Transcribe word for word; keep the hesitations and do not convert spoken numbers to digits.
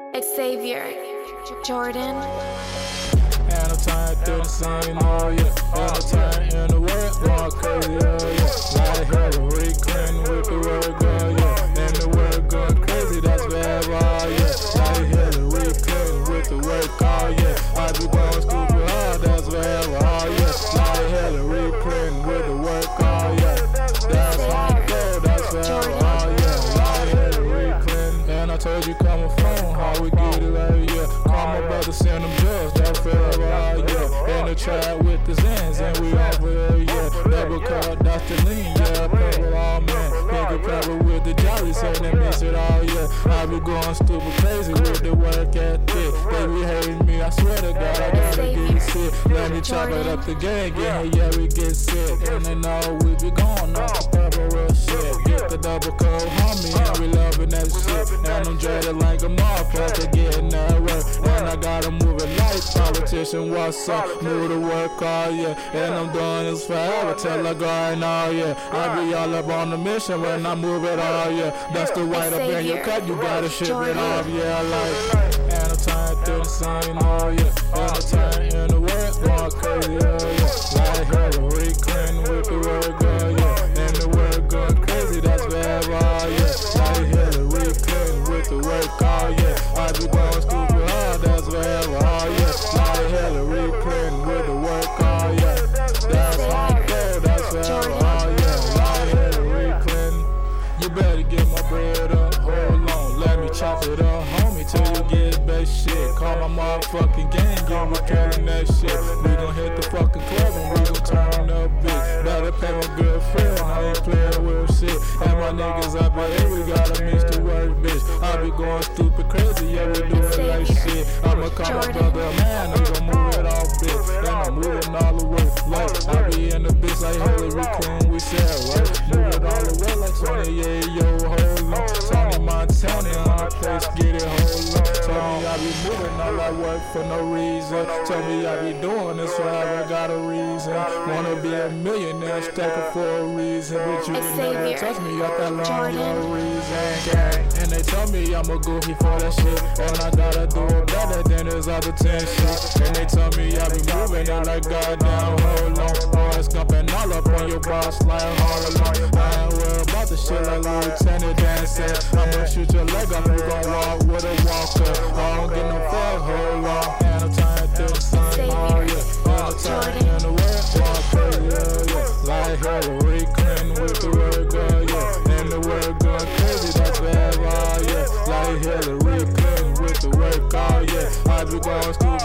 Xavier, Jordan. And I'm trying through the scene, oh yeah. And I'm trying in the world, going crazy, oh yeah. Like Hillary Clinton with the word, oh yeah. And the word going crazy, that's bad, oh yeah. Like Hillary Clinton with the word, oh yeah. I be going stupid hard, that's bad, oh yeah. Like Hillary Clinton with the word, oh yeah. That's how I go, that's bad, oh yeah. Like Hillary Clinton. And I told you come on phone, how we get it right here. Call my brother, send them drugs, that's fair, oh yeah. In the trap with the Zans, and we over here, yeah. Double cut, that's the lean, yeah. Purple, all man. Nigga pepper with the jolly, so they miss it all, yeah. I be going stupid crazy with the work ethic. They be hating me, I swear to God, I gotta get sick. Let me chop it up the gang, yeah, yeah, we get sick. And they know we be going off the purple real shit. Get the double coat, homie, and we loving that shit. And I'm dreaded like a motherfucker, getting that work. And I gotta move it like politician, what's up? Move to work, oh yeah. And I'm doing this forever till I go and oh yeah. I be all up on the mission when I move it, oh yeah. That's the white up in your cut, you gotta ship it off, yeah, like. And I'm trying through the scene, oh yeah. And I'm trying in the world, going crazy, oh yeah. Like Hillary Clinton with the word, oh yeah. And the word going crazy, that's bad, oh yeah. Like Hillary Clinton with the word, oh yeah. I be going stupid hard, that's bad, oh yeah. Like Hillary Clinton with the word, oh yeah. That's how I go, that's bad, oh yeah. Like Hillary Clinton. You better get my bread up, hold on, let me chop it up, homie, till you get best shit. Call my motherfucking gang, yeah, we killing that shit. We gon' hit the fucking club and we gon' turn up big. Better pay my girlfriend, I ain't playing with shit. And my niggas up in here, we gotta miss the work, bitch. I be going stupid crazy, yeah, we doing like shit. I'ma call my brother, man, I'm gon' move it off, bitch. And I'm moving all the way, like, I be in the bitch like Hillary Clinton, we said, right? Move it all the way like Tony, yeah, yo, hold on. Tony Montana on the place, get it, hold on. Tell me I be moving, all I work for no reason. Tell me I be doing this forever, got a reason. Wanna be a millionaire, stacking for a reason. But you never touch me up that long, no reason. And they tell me I'm a goofy for that shit. And I gotta do it better than this other ten shit. And they tell me I be moving it like goddamn, hold on. Boys scumping all up on your boss like hold on. I ain't worried about the shit like Lieutenant Dan said. I'ma shoot your leg off, you gon' walk with a walker. I don't get no fuck, hold on. And I'm trying through the sun, oh yeah. And I'm trying in the world, going crazy, oh yeah. Like Hillary Clinton with the word, oh yeah. And the word going crazy, that's bad, oh yeah. Like Hillary Clinton with the word, oh yeah. I be going stupid.